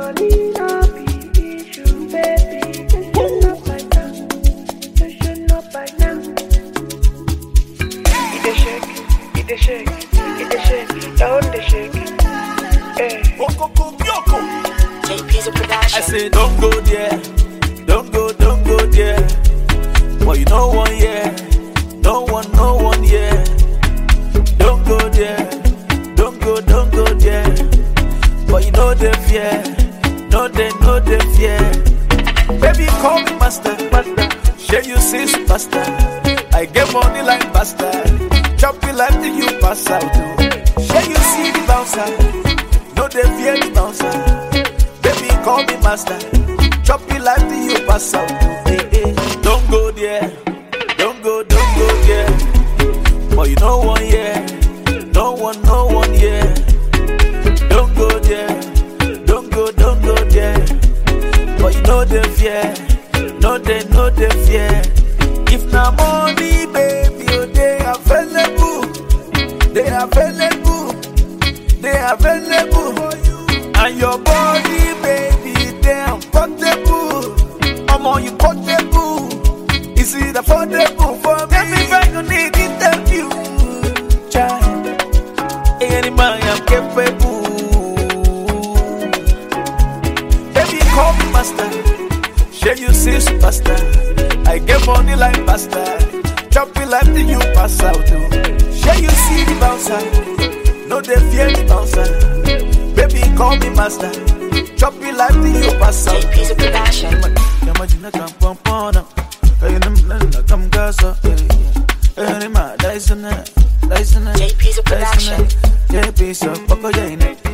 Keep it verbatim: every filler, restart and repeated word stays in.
money no be issue, baby. You should know by now. You should know by now. It a shake, it a shake, it a shake, down the shake. Hey. J P's a production. I say don't go there, don't go, don't go there. Well, you know one yeah, no one, no one yeah. Don't go there, don't go, don't go there. But you know the fear, no they, no the fear. Baby call me master, master. Share you see superstar. I get money like bastard. Chop it like the you pass out. Share you see the bouncer, no they fear the bouncer. Baby call me master. Chop it like the you pass out. Hey, hey. Don't go there, don't go, don't go there. But you know one yeah, no one, no one yeah. Don't go there, don't go, don't go there. But you know the fear, no they, no the fear. If na money, baby, oh, they available, they available, they available. And your body, baby, they unportable. I'm on you portable. Is it affordable for me? Tell me if I don't need interview, child. Any man I'm capable. Baby, call me master. Share you see superstar. I get money like bastard. Chop it like the you pass out. Share you see the bouncer. No they fear the bouncer. Baby, call me master. Chop it like the you pass out. J P's a production. Imagine I come pump on up. Hey, come gaza. Hey, my Dyson, Dyson, J P's a production. J P's a Poco Jane.